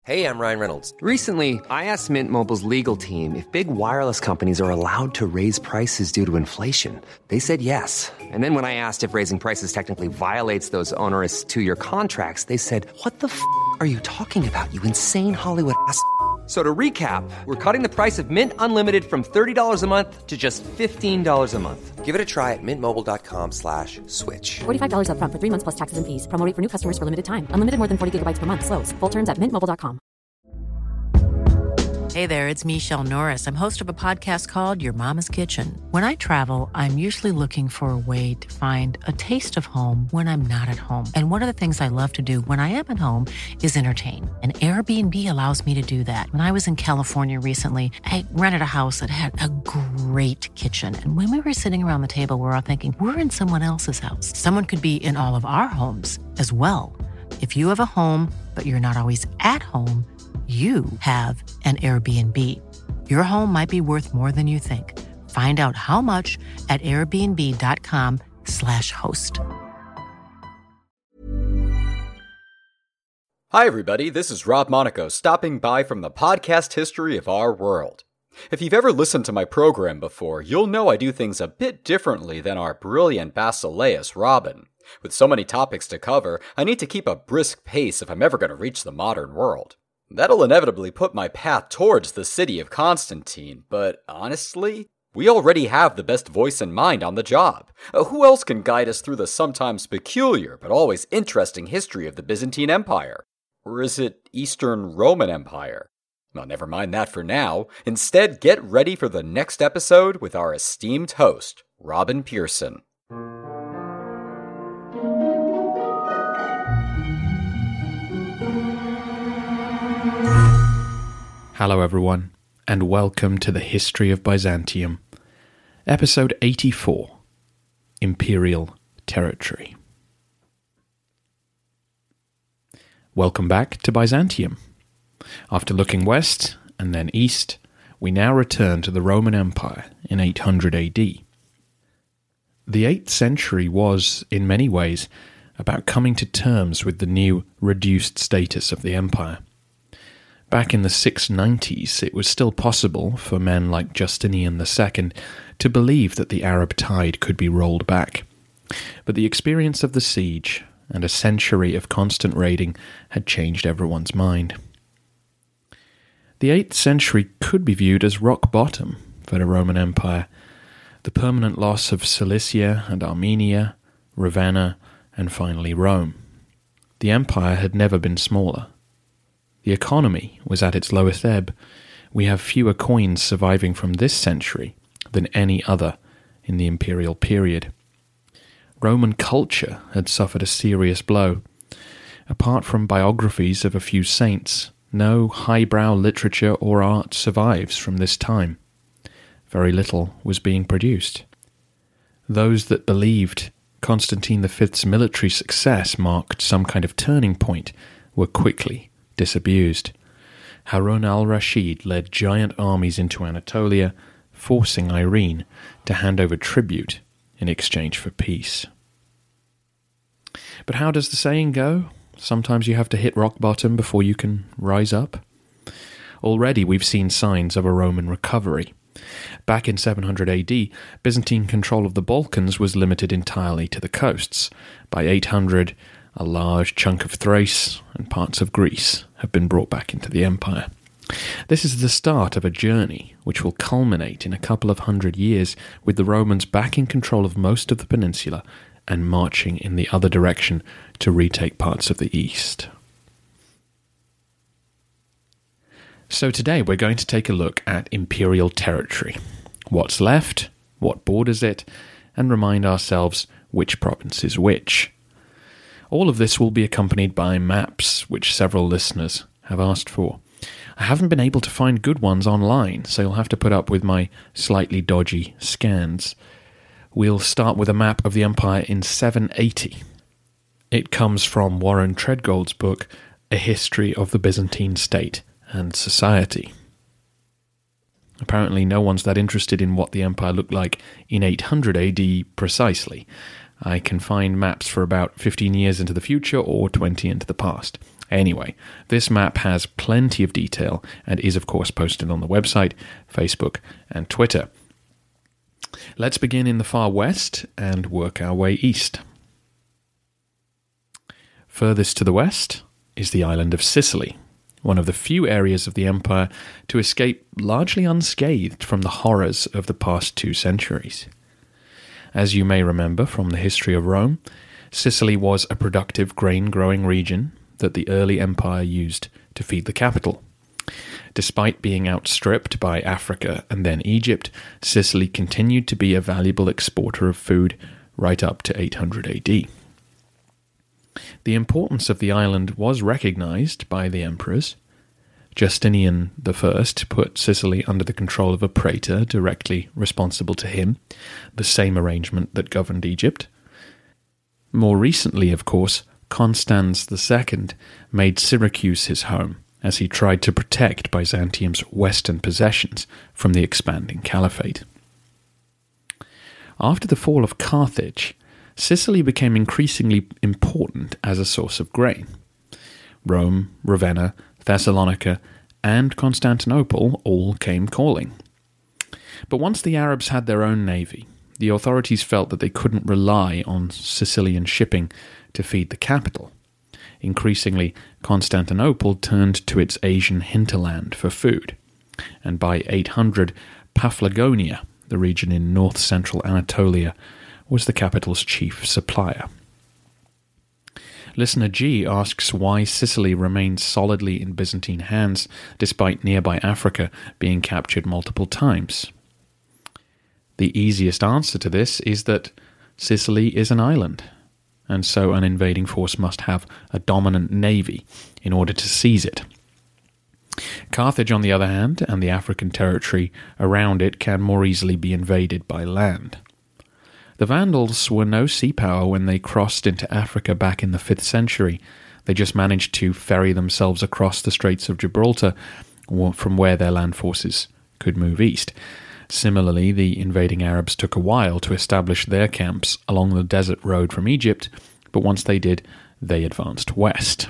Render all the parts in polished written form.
Hey, I'm Ryan Reynolds. Recently, I asked Mint Mobile's legal team if big wireless companies are allowed to raise prices due to inflation. They said yes. And then when I asked if raising prices technically violates those onerous two-year contracts, they said, "What the f*** are you talking about, you insane Hollywood ass?" So to recap, we're cutting the price of Mint Unlimited from $30 a month to just $15 a month. Give it a try at mintmobile.com/switch. $45 up front for 3 months plus taxes and fees. Promo rate for new customers for limited time. Unlimited more than 40 gigabytes per month. Slows full terms at mintmobile.com. Hey there, it's Michelle Norris. I'm host of a podcast called Your Mama's Kitchen. When I travel, I'm usually looking for a way to find a taste of home when I'm not at home. And one of the things I love to do when I am at home is entertain. And Airbnb allows me to do that. When I was in California recently, I rented a house that had a great kitchen. And when we were sitting around the table, we were all thinking, we're in someone else's house. Someone could be in all of our homes as well. If you have a home, but you're not always at home, you have an Airbnb. Your home might be worth more than you think. Find out how much at airbnb.com/host. Hi, everybody. This is Rob Monaco stopping by from the podcast history of our world. If you've ever listened to my program before, you'll know I do things a bit differently than our brilliant Basileus Robin. With so many topics to cover, I need to keep a brisk pace if I'm ever going to reach the modern world. That'll inevitably put my path towards the city of Constantine, but honestly, we already have the best voice and mind on the job. Who else can guide us through the sometimes peculiar but always interesting history of the Byzantine Empire? Or is it Eastern Roman Empire? Well, never mind that for now. Instead, get ready for the next episode with our esteemed host, Robin Pearson. Hello everyone, and welcome to the History of Byzantium, Episode 84, Imperial Territory. Welcome back to Byzantium. After looking west and then east, we now return to the Roman Empire in 800 AD. The 8th century was, in many ways, about coming to terms with the new reduced status of the empire. Back in the 690s, it was still possible for men like Justinian II to believe that the Arab tide could be rolled back. But the experience of the siege and a century of constant raiding had changed everyone's mind. The 8th century could be viewed as rock bottom for the Roman Empire. The permanent loss of Cilicia and Armenia, Ravenna, and finally Rome. The empire had never been smaller. The economy was at its lowest ebb. We have fewer coins surviving from this century than any other in the imperial period. Roman culture had suffered a serious blow. Apart from biographies of a few saints, no highbrow literature or art survives from this time. Very little was being produced. Those that believed Constantine V's military success marked some kind of turning point were quickly disabused. Harun al-Rashid led giant armies into Anatolia, forcing Irene to hand over tribute in exchange for peace. But how does the saying go? Sometimes you have to hit rock bottom before you can rise up. Already we've seen signs of a Roman recovery. Back in 700 AD, Byzantine control of the Balkans was limited entirely to the coasts. By 800, a large chunk of Thrace and parts of Greece have been brought back into the empire. This is the start of a journey which will culminate in a couple of hundred years with the Romans back in control of most of the peninsula and marching in the other direction to retake parts of the east. So today we're going to take a look at imperial territory, what's left, what borders it, and remind ourselves which province is which. All of this will be accompanied by maps, which several listeners have asked for. I haven't been able to find good ones online, so you'll have to put up with my slightly dodgy scans. We'll start with a map of the empire in 780. It comes from Warren Treadgold's book, A History of the Byzantine State and Society. Apparently no one's that interested in what the empire looked like in 800 AD precisely. I can find maps for about 15 years into the future or 20 into the past. Anyway, this map has plenty of detail and is of course posted on the website, Facebook and Twitter. Let's begin in the far west and work our way east. Furthest to the west is the island of Sicily, one of the few areas of the empire to escape largely unscathed from the horrors of the past 2 centuries. As you may remember from the history of Rome, Sicily was a productive grain-growing region that the early empire used to feed the capital. Despite being outstripped by Africa and then Egypt, Sicily continued to be a valuable exporter of food right up to 800 AD. The importance of the island was recognized by the emperors. Justinian I put Sicily under the control of a praetor directly responsible to him, the same arrangement that governed Egypt. More recently, of course, Constans II made Syracuse his home as he tried to protect Byzantium's western possessions from the expanding caliphate. After the fall of Carthage, Sicily became increasingly important as a source of grain. Rome, Ravenna, Thessalonica, and Constantinople all came calling. But once the Arabs had their own navy, the authorities felt that they couldn't rely on Sicilian shipping to feed the capital. Increasingly, Constantinople turned to its Asian hinterland for food, and by 800, Paphlagonia, the region in north-central Anatolia, was the capital's chief supplier. Listener G asks why Sicily remained solidly in Byzantine hands despite nearby Africa being captured multiple times. The easiest answer to this is that Sicily is an island, and so an invading force must have a dominant navy in order to seize it. Carthage, on the other hand, and the African territory around it can more easily be invaded by land. The Vandals were no sea power when they crossed into Africa back in the 5th century. They just managed to ferry themselves across the Straits of Gibraltar, from where their land forces could move east. Similarly, the invading Arabs took a while to establish their camps along the desert road from Egypt, but once they did, they advanced west.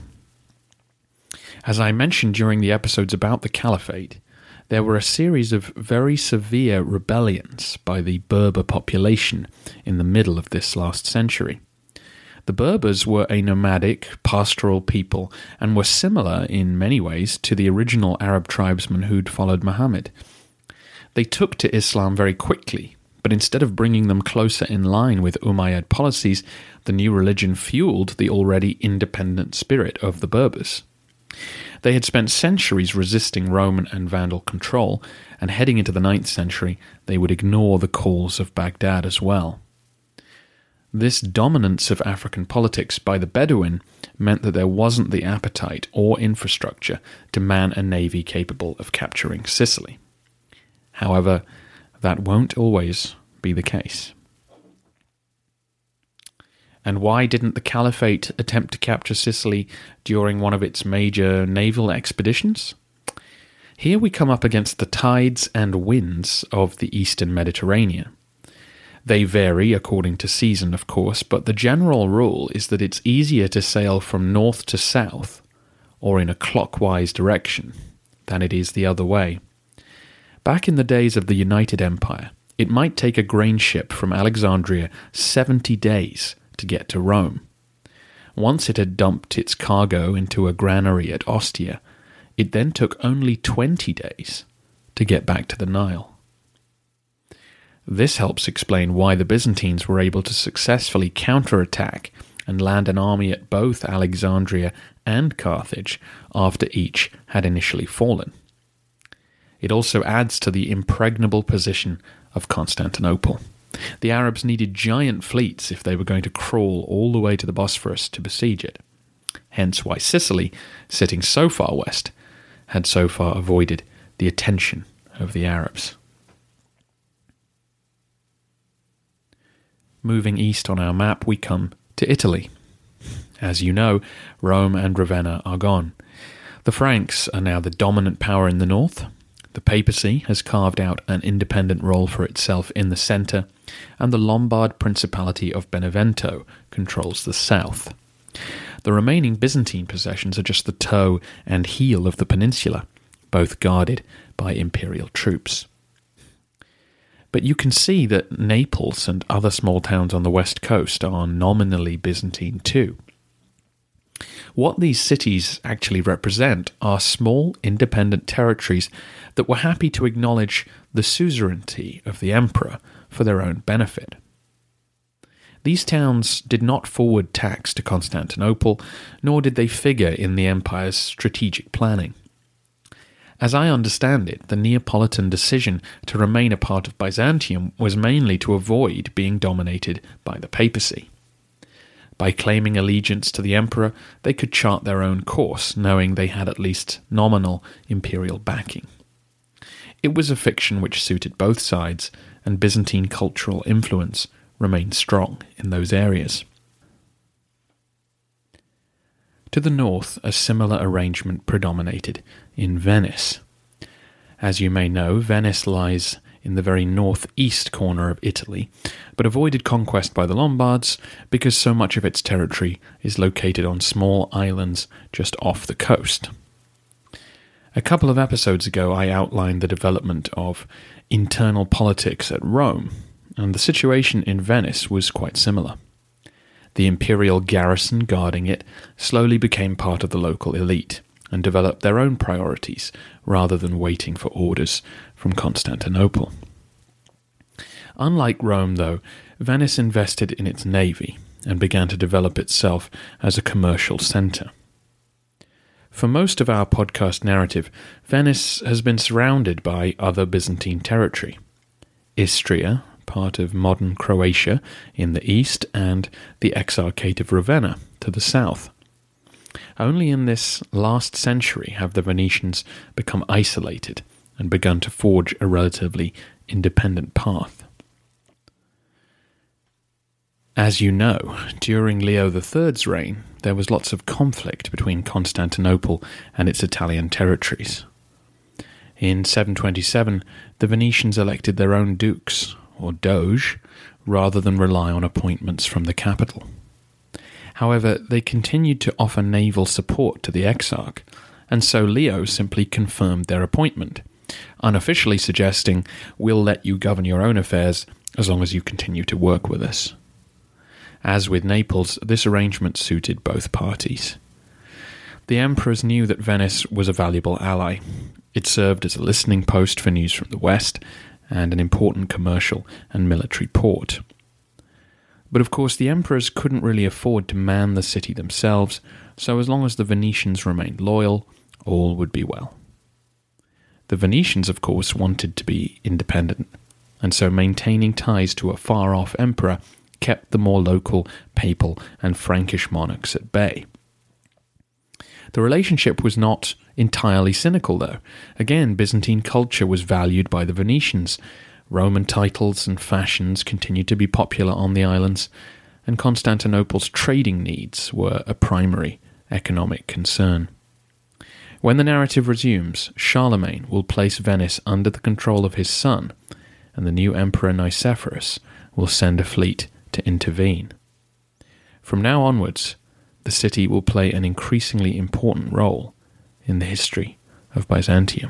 As I mentioned during the episodes about the Caliphate, there were a series of very severe rebellions by the Berber population in the middle of this last century. The Berbers were a nomadic, pastoral people and were similar in many ways to the original Arab tribesmen who'd followed Muhammad. They took to Islam very quickly, but instead of bringing them closer in line with Umayyad policies, the new religion fueled the already independent spirit of the Berbers. They had spent centuries resisting Roman and Vandal control, and heading into the 9th century, they would ignore the calls of Baghdad as well. This dominance of African politics by the Bedouin meant that there wasn't the appetite or infrastructure to man a navy capable of capturing Sicily. However, that won't always be the case. And why didn't the Caliphate attempt to capture Sicily during one of its major naval expeditions? Here we come up against the tides and winds of the eastern Mediterranean. They vary according to season, of course, but the general rule is that it's easier to sail from north to south, or in a clockwise direction, than it is the other way. Back in the days of the United Empire, it might take a grain ship from Alexandria 70 days to get to Rome. Once it had dumped its cargo into a granary at Ostia, it then took only 20 days to get back to the Nile. This helps explain why the Byzantines were able to successfully counterattack and land an army at both Alexandria and Carthage after each had initially fallen. It also adds to the impregnable position of Constantinople. The Arabs needed giant fleets if they were going to crawl all the way to the Bosphorus to besiege it. Hence why Sicily, sitting so far west, had so far avoided the attention of the Arabs. Moving east on our map, we come to Italy. As you know, Rome and Ravenna are gone. The Franks are now the dominant power in the north. The papacy has carved out an independent role for itself in the centre, and the Lombard Principality of Benevento controls the south. The remaining Byzantine possessions are just the toe and heel of the peninsula, both guarded by imperial troops. But you can see that Naples and other small towns on the west coast are nominally Byzantine too. What these cities actually represent are small, independent territories that were happy to acknowledge the suzerainty of the emperor for their own benefit. These towns did not forward tax to Constantinople, nor did they figure in the empire's strategic planning. As I understand it, the Neapolitan decision to remain a part of Byzantium was mainly to avoid being dominated by the papacy. By claiming allegiance to the emperor, they could chart their own course, knowing they had at least nominal imperial backing. It was a fiction which suited both sides, and Byzantine cultural influence remained strong in those areas. To the north, a similar arrangement predominated in Venice. As you may know, Venice lies in the very northeast corner of Italy, but avoided conquest by the Lombards because so much of its territory is located on small islands just off the coast. A couple of episodes ago, I outlined the development of internal politics at Rome, and the situation in Venice was quite similar. The imperial garrison guarding it slowly became part of the local elite and developed their own priorities rather than waiting for orders from Constantinople. Unlike Rome, though, Venice invested in its navy and began to develop itself as a commercial centre. For most of our podcast narrative, Venice has been surrounded by other Byzantine territory. Istria, part of modern Croatia, in the east, and the Exarchate of Ravenna to the south. Only in this last century have the Venetians become isolated and begun to forge a relatively independent path. As you know, during Leo III's reign, there was lots of conflict between Constantinople and its Italian territories. In 727, the Venetians elected their own dukes, or doge, rather than rely on appointments from the capital. However, they continued to offer naval support to the exarch, and so Leo simply confirmed their appointment, unofficially suggesting, "We'll let you govern your own affairs as long as you continue to work with us." As with Naples, this arrangement suited both parties. The emperors knew that Venice was a valuable ally. It served as a listening post for news from the west, and an important commercial and military port. But of course the emperors couldn't really afford to man the city themselves, so as long as the Venetians remained loyal, all would be well. The Venetians, of course, wanted to be independent, and so maintaining ties to a far-off emperor kept the more local papal and Frankish monarchs at bay. The relationship was not entirely cynical, though. Again, Byzantine culture was valued by the Venetians. Roman titles and fashions continued to be popular on the islands, and Constantinople's trading needs were a primary economic concern. When the narrative resumes, Charlemagne will place Venice under the control of his son, and the new emperor Nicephorus will send a fleet to intervene. From now onwards, the city will play an increasingly important role in the history of Byzantium.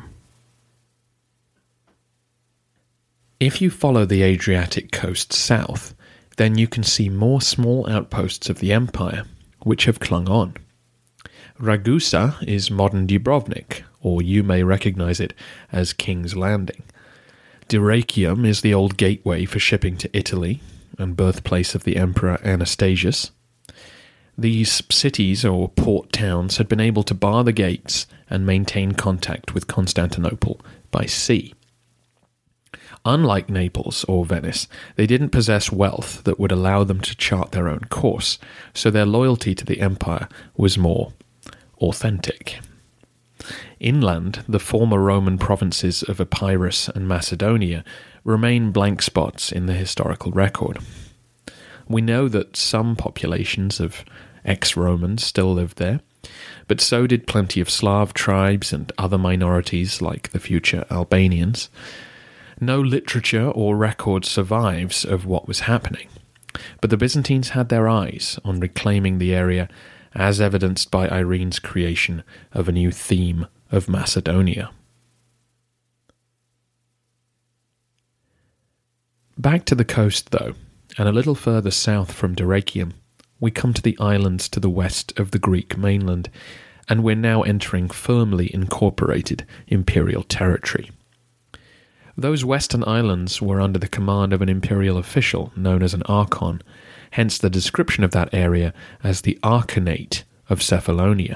If you follow the Adriatic coast south, then you can see more small outposts of the empire which have clung on. Ragusa is modern Dubrovnik, or you may recognize it as King's Landing. Dyrrhachium is the old gateway for shipping to Italy, and birthplace of the Emperor Anastasius. These cities or port towns had been able to bar the gates and maintain contact with Constantinople by sea. Unlike Naples or Venice, they didn't possess wealth that would allow them to chart their own course, so their loyalty to the empire was more authentic. Inland, the former Roman provinces of Epirus and Macedonia remain blank spots in the historical record. We know that some populations of ex-Romans still lived there, but so did plenty of Slav tribes and other minorities like the future Albanians. No literature or record survives of what was happening, but the Byzantines had their eyes on reclaiming the area as evidenced by Irene's creation of a new theme of Macedonia. Back to the coast, though, and a little further south from Dyrrhachium, we come to the islands to the west of the Greek mainland, and we're now entering firmly incorporated imperial territory. Those western islands were under the command of an imperial official known as an archon, hence the description of that area as the Archonate of Cephalonia.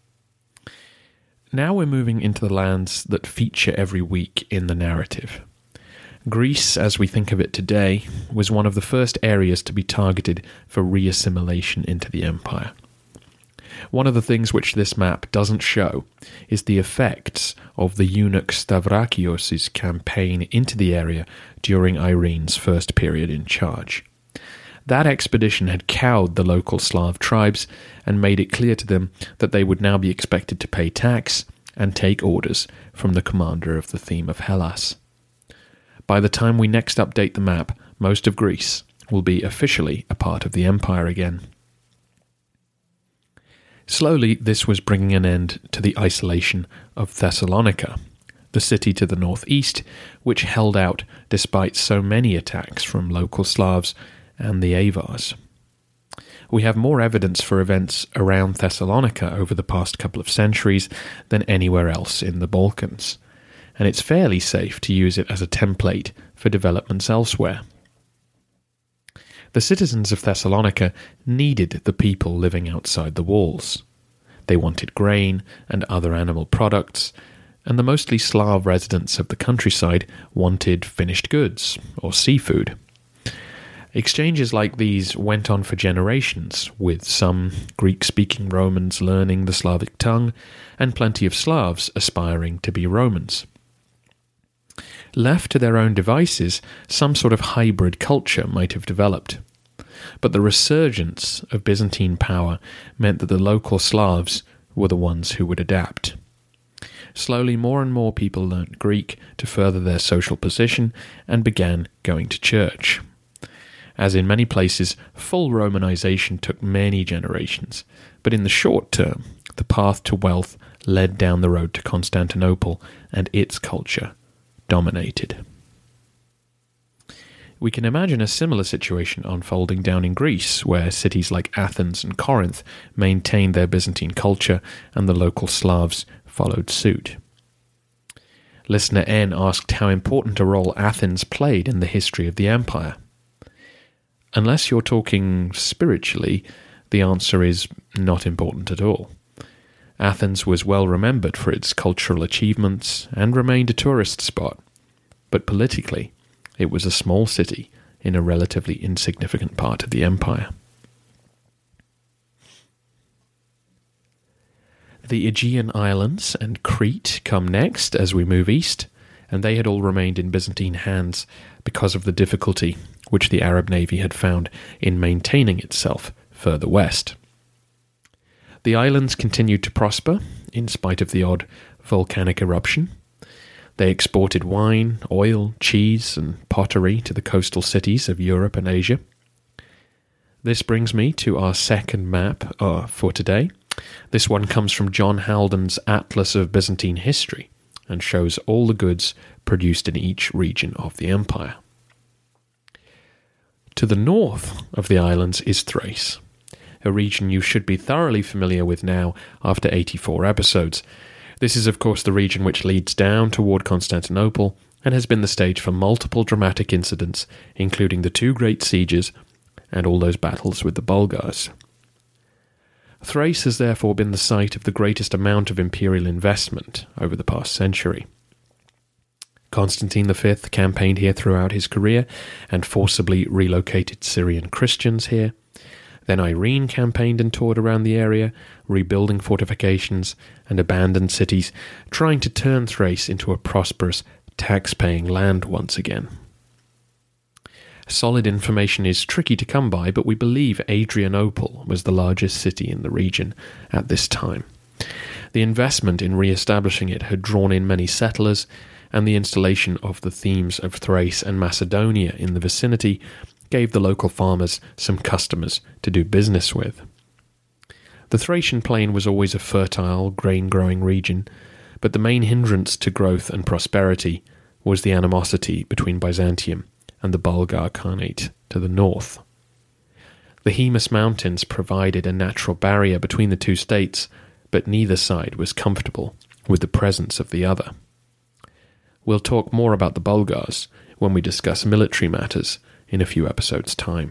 Now we're moving into the lands that feature every week in the narrative. Greece, as we think of it today, was one of the first areas to be targeted for re-assimilation into the empire. One of the things which this map doesn't show is the effects of the eunuch Stavrakios' campaign into the area during Irene's first period in charge. That expedition had cowed the local Slav tribes and made it clear to them that they would now be expected to pay tax and take orders from the commander of the theme of Hellas. By the time we next update the map, most of Greece will be officially a part of the empire again. Slowly, this was bringing an end to the isolation of Thessalonica, the city to the northeast, which held out despite so many attacks from local Slavs and the Avars. We have more evidence for events around Thessalonica over the past couple of centuries than anywhere else in the Balkans, and it's fairly safe to use it as a template for developments elsewhere. The citizens of Thessalonica needed the people living outside the walls. They wanted grain and other animal products, and the mostly Slav residents of the countryside wanted finished goods or seafood. Exchanges like these went on for generations, with some Greek-speaking Romans learning the Slavic tongue and plenty of Slavs aspiring to be Romans. Left to their own devices, some sort of hybrid culture might have developed. But the resurgence of Byzantine power meant that the local Slavs were the ones who would adapt. Slowly, more and more people learnt Greek to further their social position and began going to church. As in many places, full Romanization took many generations, but in the short term, the path to wealth led down the road to Constantinople, and its culture dominated. We can imagine a similar situation unfolding down in Greece, where cities like Athens and Corinth maintained their Byzantine culture and the local Slavs followed suit. Listener N asked how important a role Athens played in the history of the empire. Unless you're talking spiritually, the answer is not important at all. Athens was well remembered for its cultural achievements and remained a tourist spot, but politically, it was a small city in a relatively insignificant part of the empire. The Aegean Islands and Crete come next as we move east, and they had all remained in Byzantine hands because of the difficulty which the Arab navy had found in maintaining itself further west. The islands continued to prosper, in spite of the odd volcanic eruption. They exported wine, oil, cheese, and pottery to the coastal cities of Europe and Asia. This brings me to our second map for today. This one comes from John Haldon's Atlas of Byzantine History and shows all the goods produced in each region of the empire. To the north of the islands is Thrace, a region you should be thoroughly familiar with now after 84 episodes. This is, of course, the region which leads down toward Constantinople and has been the stage for multiple dramatic incidents, including the two great sieges and all those battles with the Bulgars. Thrace has therefore been the site of the greatest amount of imperial investment over the past century. Constantine V campaigned here throughout his career and forcibly relocated Syrian Christians here. Then Irene campaigned and toured around the area, rebuilding fortifications and abandoned cities, trying to turn Thrace into a prosperous, tax-paying land once again. Solid information is tricky to come by, but we believe Adrianople was the largest city in the region at this time. The investment in re-establishing it had drawn in many settlers, and the installation of the themes of Thrace and Macedonia in the vicinity gave the local farmers some customers to do business with. The Thracian plain was always a fertile, grain-growing region, but the main hindrance to growth and prosperity was the animosity between Byzantium and the Bulgar Khanate to the north. The Haemus Mountains provided a natural barrier between the two states, but neither side was comfortable with the presence of the other. We'll talk more about the Bulgars when we discuss military matters in a few episodes' time.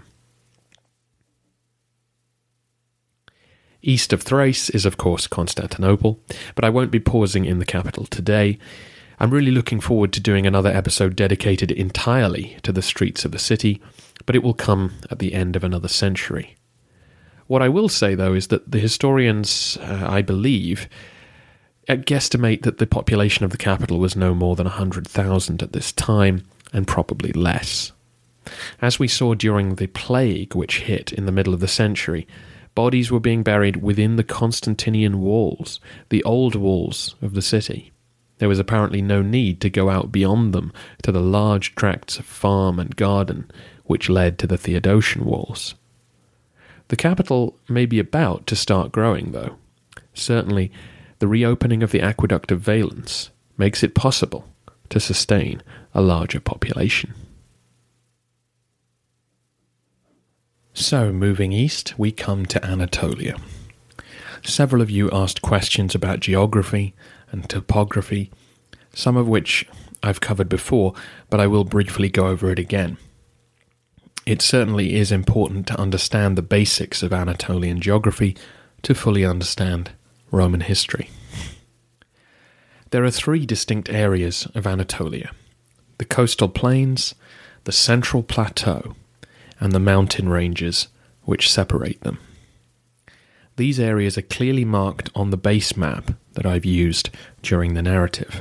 East of Thrace is, of course, Constantinople, but I won't be pausing in the capital today. I'm really looking forward to doing another episode dedicated entirely to the streets of the city, but it will come at the end of another century. What I will say, though, is that the historians, I believe, guesstimate that the population of the capital was no more than 100,000 at this time, and probably less. As we saw during the plague which hit in the middle of the century, bodies were being buried within the Constantinian walls, the old walls of the city. There was apparently no need to go out beyond them to the large tracts of farm and garden which led to the Theodosian walls. The capital may be about to start growing, though. Certainly, the reopening of the aqueduct of Valens makes it possible to sustain a larger population. So, moving east, we come to Anatolia. Several of you asked questions about geography and topography, some of which I've covered before, but I will briefly go over it again. It certainly is important to understand the basics of Anatolian geography to fully understand Roman history. There are three distinct areas of Anatolia: the coastal plains, the central plateau, and the mountain ranges which separate them. These areas are clearly marked on the base map that I've used during the narrative.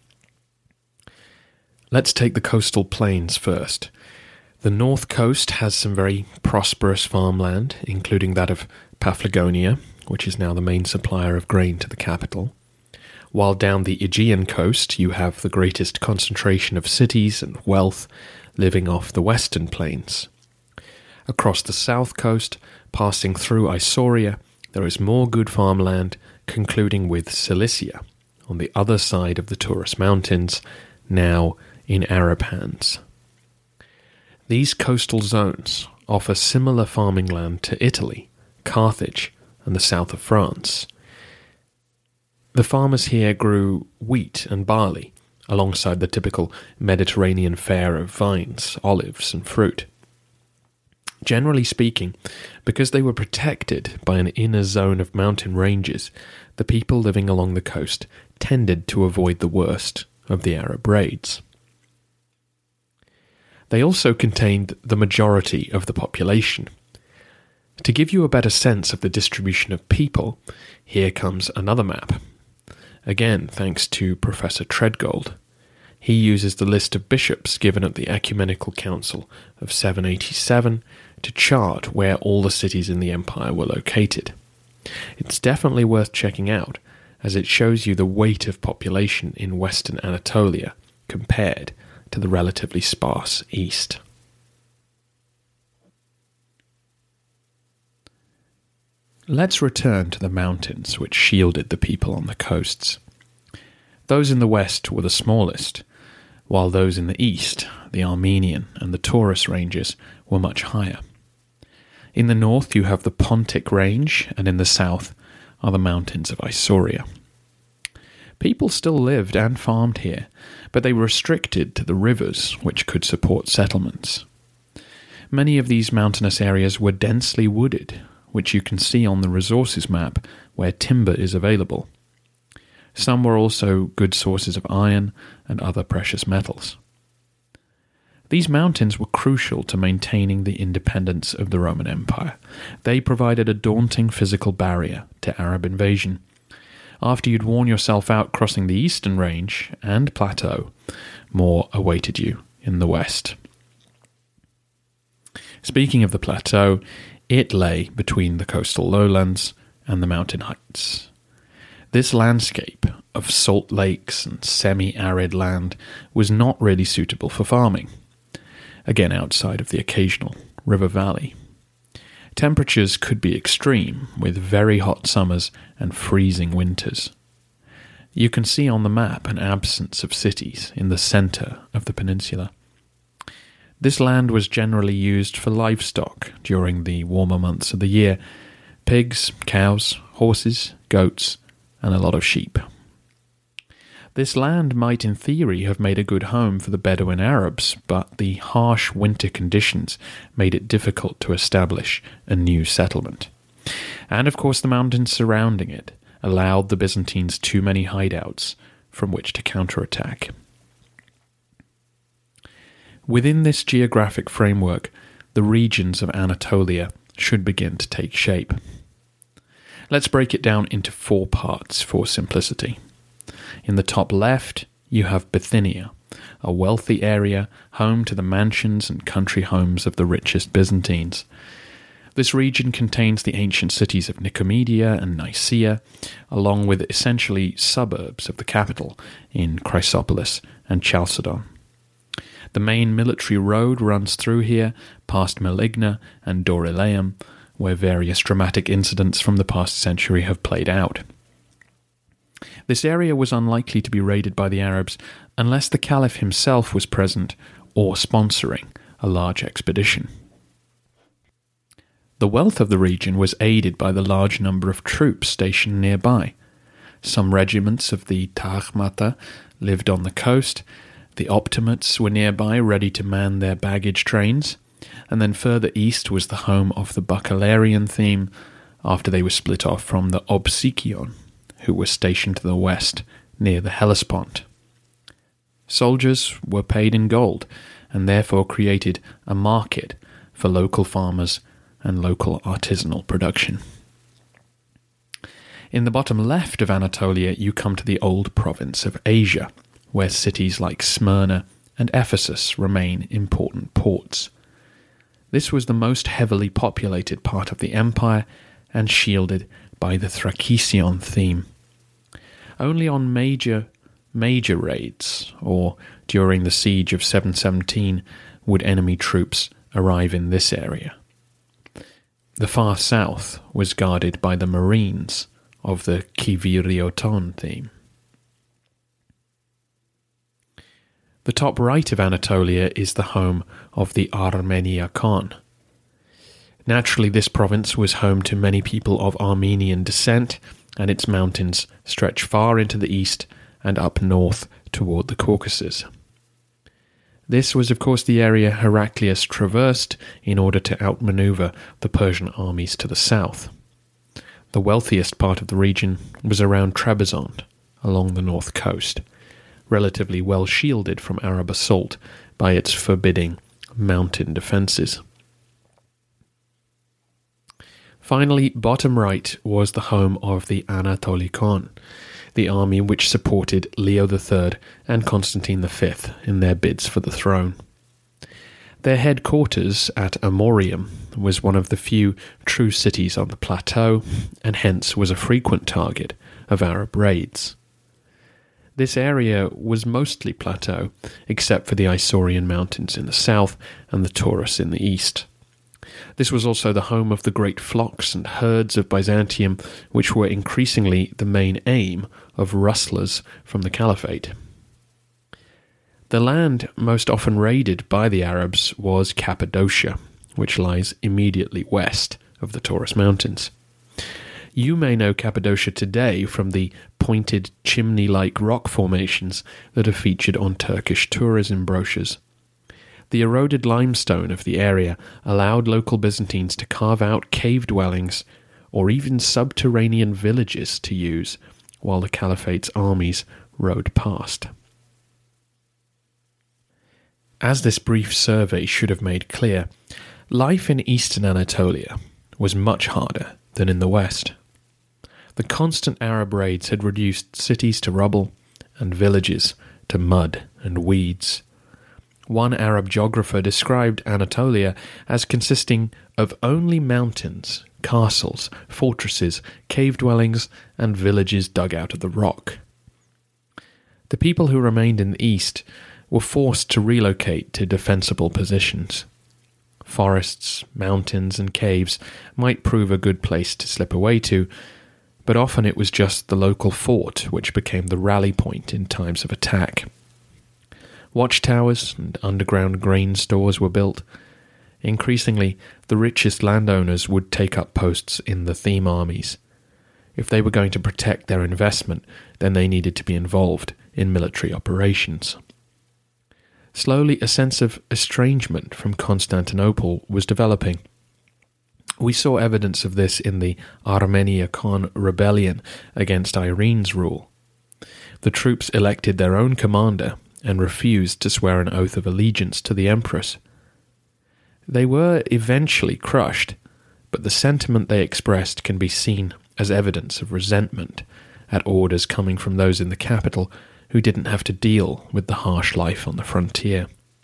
Let's take the coastal plains first. The north coast has some very prosperous farmland, including that of Paphlagonia, which is now the main supplier of grain to the capital. While down the Aegean coast you have the greatest concentration of cities and wealth living off the western plains. Across the south coast, passing through Isauria, there is more good farmland, concluding with Cilicia, on the other side of the Taurus Mountains, now in Arab hands. These coastal zones offer similar farming land to Italy, Carthage, and the south of France. The farmers here grew wheat and barley, alongside the typical Mediterranean fare of vines, olives, and fruit. Generally speaking, because they were protected by an inner zone of mountain ranges, the people living along the coast tended to avoid the worst of the Arab raids. They also contained the majority of the population. To give you a better sense of the distribution of people, here comes another map. Again, thanks to Professor Treadgold. He uses the list of bishops given at the Ecumenical Council of 787 to chart where all the cities in the empire were located. It's definitely worth checking out, as it shows you the weight of population in western Anatolia compared to the relatively sparse east. Let's return to the mountains which shielded the people on the coasts. Those in the west were the smallest, while those in the east, the Armenian and the Taurus ranges, were much higher. In the north you have the Pontic range, and in the south are the mountains of Isauria. People still lived and farmed here, but they were restricted to the rivers which could support settlements. Many of these mountainous areas were densely wooded, which you can see on the resources map where timber is available. Some were also good sources of iron and other precious metals. These mountains were crucial to maintaining the independence of the Roman Empire. They provided a daunting physical barrier to Arab invasion. After you'd worn yourself out crossing the eastern range and plateau, more awaited you in the west. Speaking of the plateau, it lay between the coastal lowlands and the mountain heights. This landscape of salt lakes and semi-arid land was not really suitable for farming, again outside of the occasional river valley. Temperatures could be extreme, with very hot summers and freezing winters. You can see on the map an absence of cities in the centre of the peninsula. This land was generally used for livestock during the warmer months of the year: pigs, cows, horses, goats, and a lot of sheep. This land might in theory have made a good home for the Bedouin Arabs, but the harsh winter conditions made it difficult to establish a new settlement. And of course the mountains surrounding it allowed the Byzantines too many hideouts from which to counterattack. Within this geographic framework, the regions of Anatolia should begin to take shape. Let's break it down into 4 parts for simplicity. In the top left, you have Bithynia, a wealthy area home to the mansions and country homes of the richest Byzantines. This region contains the ancient cities of Nicomedia and Nicaea, along with essentially suburbs of the capital in Chrysopolis and Chalcedon. The main military road runs through here, past Meligna and Dorylaeum, where various dramatic incidents from the past century have played out. This area was unlikely to be raided by the Arabs unless the Caliph himself was present or sponsoring a large expedition. The wealth of the region was aided by the large number of troops stationed nearby. Some regiments of the Tahmata lived on the coast, the Optimates were nearby ready to man their baggage trains, and then further east was the home of the Bacalarian theme after they were split off from the Obsikion, who were stationed to the west near the Hellespont. Soldiers were paid in gold and therefore created a market for local farmers and local artisanal production. In the bottom left of Anatolia, you come to the old province of Asia, where cities like Smyrna and Ephesus remain important ports. This was the most heavily populated part of the empire and shielded by the Thrakision theme. Only on major raids, or during the siege of 717, would enemy troops arrive in this area. The far south was guarded by the Marines of the Kivirioton theme. The top right of Anatolia is the home of the Armeniakon. Naturally, this province was home to many people of Armenian descent, and its mountains stretch far into the east and up north toward the Caucasus. This was, of course, the area Heraclius traversed in order to outmaneuver the Persian armies to the south. The wealthiest part of the region was around Trebizond, along the north coast, relatively well shielded from Arab assault by its forbidding mountain defences. Finally, bottom right was the home of the Anatolikon, the army which supported Leo III and Constantine V in their bids for the throne. Their headquarters at Amorium was one of the few true cities on the plateau, and hence was a frequent target of Arab raids. This area was mostly plateau, except for the Isaurian mountains in the south and the Taurus in the east. This was also the home of the great flocks and herds of Byzantium, which were increasingly the main aim of rustlers from the Caliphate. The land most often raided by the Arabs was Cappadocia, which lies immediately west of the Taurus Mountains. You may know Cappadocia today from the pointed chimney-like rock formations that are featured on Turkish tourism brochures. The eroded limestone of the area allowed local Byzantines to carve out cave dwellings or even subterranean villages to use while the Caliphate's armies rode past. As this brief survey should have made clear, life in eastern Anatolia was much harder than in the west. The constant Arab raids had reduced cities to rubble and villages to mud and weeds. One Arab geographer described Anatolia as consisting of only mountains, castles, fortresses, cave dwellings, and villages dug out of the rock. The people who remained in the east were forced to relocate to defensible positions. Forests, mountains, and caves might prove a good place to slip away to, but often it was just the local fort which became the rally point in times of attack. Watchtowers and underground grain stores were built. Increasingly, the richest landowners would take up posts in the theme armies. If they were going to protect their investment, then they needed to be involved in military operations. Slowly, a sense of estrangement from Constantinople was developing. We saw evidence of this in the Armeniakon rebellion against Irene's rule. The troops elected their own commander and refused to swear an oath of allegiance to the empress. They were eventually crushed, but the sentiment they expressed can be seen as evidence of resentment at orders coming from those in the capital who didn't have to deal with the harsh life on the frontier.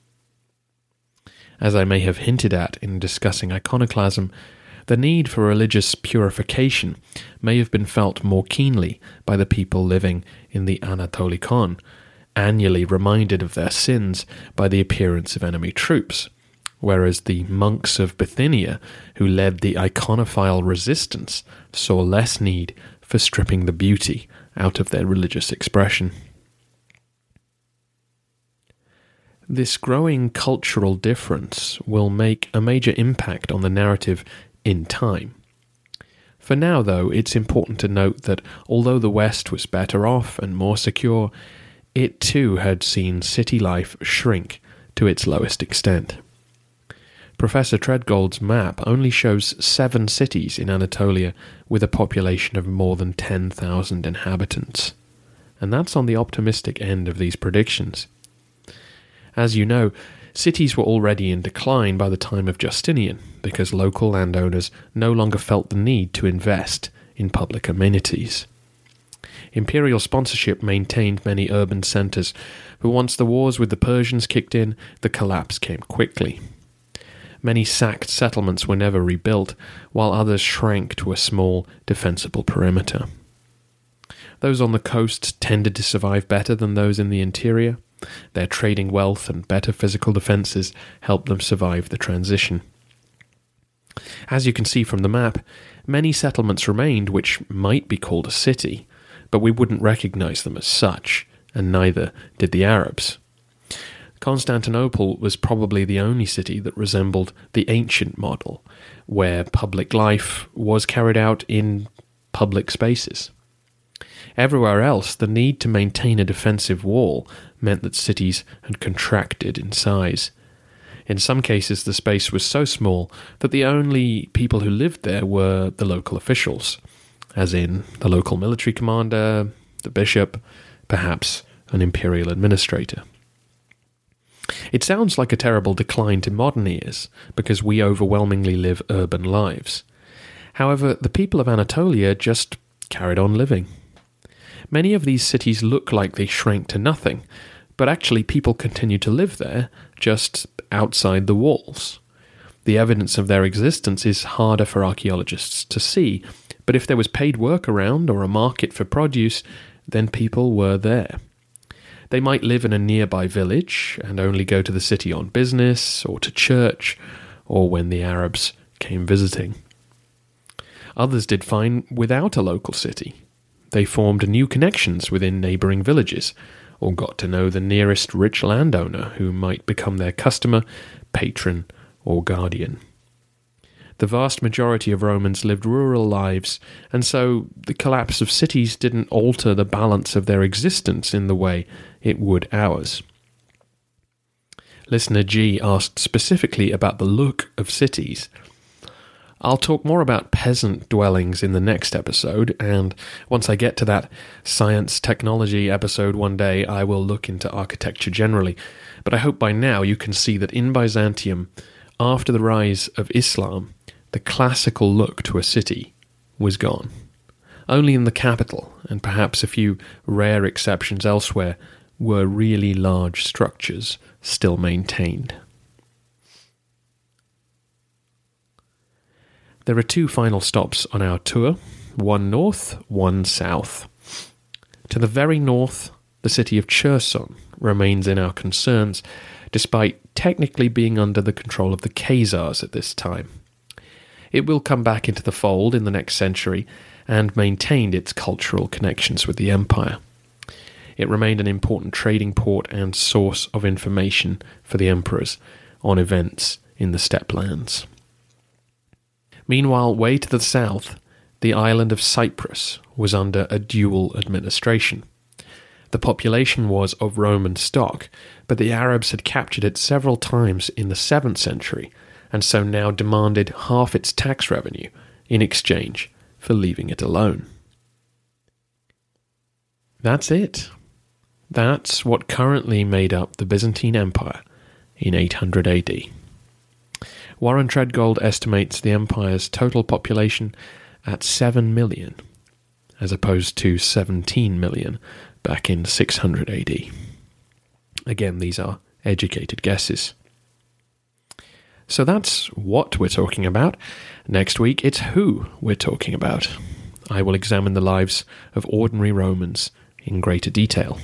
As I may have hinted at in discussing iconoclasm, the need for religious purification may have been felt more keenly by the people living in the Anatolikon, annually reminded of their sins by the appearance of enemy troops, whereas the monks of Bithynia, who led the iconophile resistance, saw less need for stripping the beauty out of their religious expression. This growing cultural difference will make a major impact on the narrative in time. For now, though, it's important to note that although the West was better off and more secure, it too had seen city life shrink to its lowest extent. Professor Treadgold's map only shows 7 cities in Anatolia with a population of more than 10,000 inhabitants, and that's on the optimistic end of these predictions. As you know, cities were already in decline by the time of Justinian, because local landowners no longer felt the need to invest in public amenities. Imperial sponsorship maintained many urban centres, but once the wars with the Persians kicked in, the collapse came quickly. Many sacked settlements were never rebuilt, while others shrank to a small, defensible perimeter. Those on the coast tended to survive better than those in the interior. Their trading wealth and better physical defences helped them survive the transition. As you can see from the map, many settlements remained which might be called a city, but we wouldn't recognise them as such, and neither did the Arabs. Constantinople was probably the only city that resembled the ancient model, where public life was carried out in public spaces. Everywhere else, the need to maintain a defensive wall meant that cities had contracted in size. In some cases, the space was so small that the only people who lived there were the local officials, as in the local military commander, the bishop, perhaps an imperial administrator. It sounds like a terrible decline to modern ears, because we overwhelmingly live urban lives. However, the people of Anatolia just carried on living. Many of these cities look like they shrank to nothing, but actually people continue to live there, just outside the walls. The evidence of their existence is harder for archaeologists to see, but if there was paid work around or a market for produce, then people were there. They might live in a nearby village and only go to the city on business or to church, or when the Arabs came visiting. Others did fine without a local city. They formed new connections within neighbouring villages, or got to know the nearest rich landowner who might become their customer, patron, or guardian. The vast majority of Romans lived rural lives, and so the collapse of cities didn't alter the balance of their existence in the way it would ours. Listener G asked specifically about the look of cities. I'll talk more about peasant dwellings in the next episode, and once I get to that science technology episode one day, I will look into architecture generally. But I hope by now you can see that in Byzantium, after the rise of Islam, the classical look to a city was gone. Only in the capital, and perhaps a few rare exceptions elsewhere, were really large structures still maintained. There are 2 final stops on our tour, one north, one south. To the very north the city of Cherson remains in our concerns, despite technically being under the control of the Khazars at this time. It will come back into the fold in the next century and maintained its cultural connections with the empire. It remained an important trading port and source of information for the emperors on events in the steppe lands. Meanwhile, way to the south, the island of Cyprus was under a dual administration. The population was of Roman stock, but the Arabs had captured it several times in the 7th century, and so now demanded half its tax revenue in exchange for leaving it alone. That's it. That's what currently made up the Byzantine Empire in 800 AD. Warren Treadgold estimates the empire's total population at 7 million, as opposed to 17 million back in 600 AD. Again, these are educated guesses. So that's what we're talking about. Next week, it's who we're talking about. I will examine the lives of ordinary Romans in greater detail.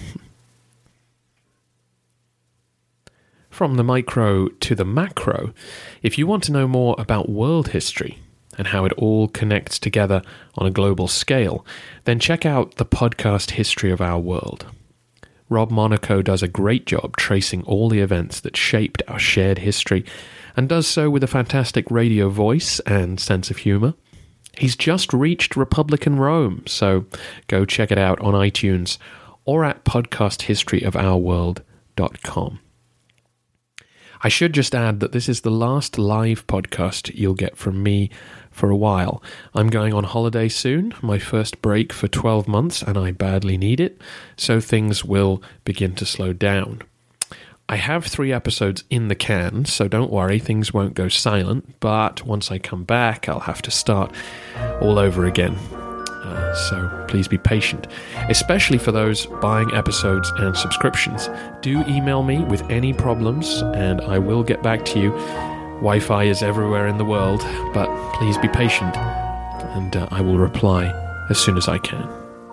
From the micro to the macro, if you want to know more about world history and how it all connects together on a global scale, then check out the podcast History of Our World. Rob Monaco does a great job tracing all the events that shaped our shared history, and does so with a fantastic radio voice and sense of humour. He's just reached Republican Rome, so go check it out on iTunes or at podcasthistoryofourworld.com. I should just add that this is the last live podcast you'll get from me for a while. I'm going on holiday soon, my first break for 12 months, and I badly need it, so things will begin to slow down. I have 3 episodes in the can, so don't worry, things won't go silent, but once I come back, I'll have to start all over again. So please be patient, especially for those buying episodes and subscriptions. Do email me with any problems, and I will get back to you. Wi-Fi is everywhere in the world, but please be patient, and I will reply as soon as I can.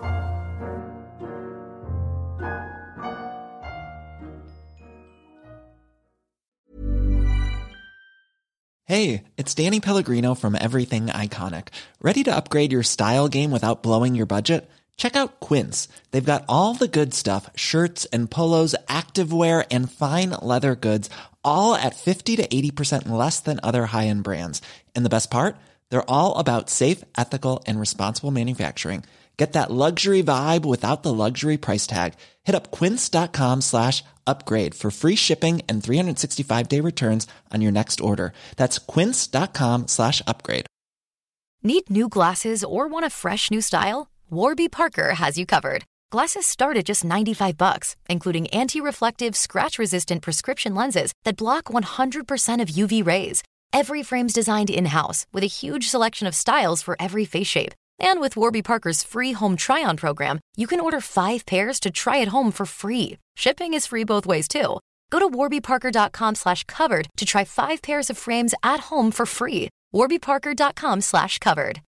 Hey, it's Danny Pellegrino from Everything Iconic. Ready to upgrade your style game without blowing your budget? Check out Quince. They've got all the good stuff, shirts and polos, activewear, and fine leather goods, all at 50 to 80% less than other high-end brands. And the best part? They're all about safe, ethical, and responsible manufacturing. Get that luxury vibe without the luxury price tag. Hit up quince.com/upgrade for free shipping and 365-day returns on your next order. That's quince.com/upgrade. Need new glasses or want a fresh new style? Warby Parker has you covered. Glasses start at just $95, including anti-reflective, scratch-resistant prescription lenses that block 100% of UV rays. Every frame's designed in-house with a huge selection of styles for every face shape. And with Warby Parker's free home try-on program, you can order 5 pairs to try at home for free. Shipping is free both ways, too. Go to warbyparker.com/covered to try 5 pairs of frames at home for free. warbyparker.com/covered.